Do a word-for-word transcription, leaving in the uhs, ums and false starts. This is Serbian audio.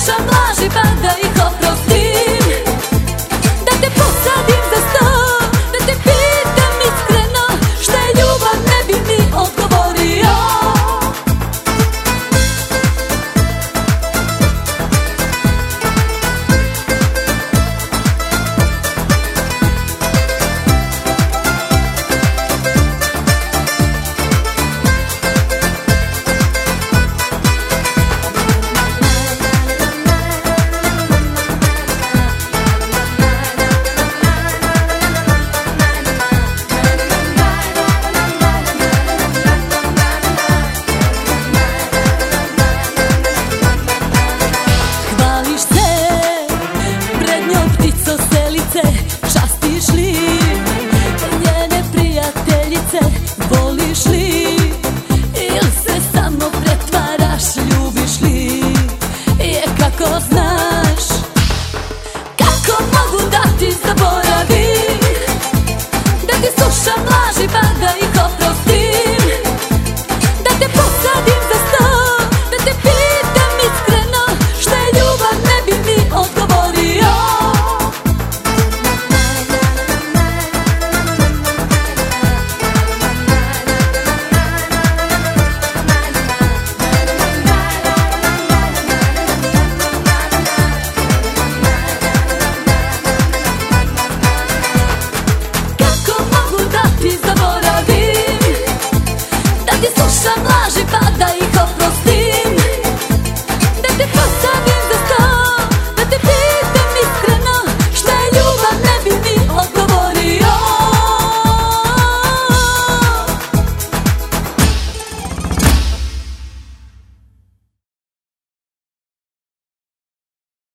slušam laži pa da ih oprostim, da te posadim za sto, da te pitam iskreno šta je ljubav, ne bi mi odgovorio. Častiš li njene prijateljice, voliš li ili se samo pretvaraš, ljubiš li je kako znaš, kako mogu da ti zaboravim.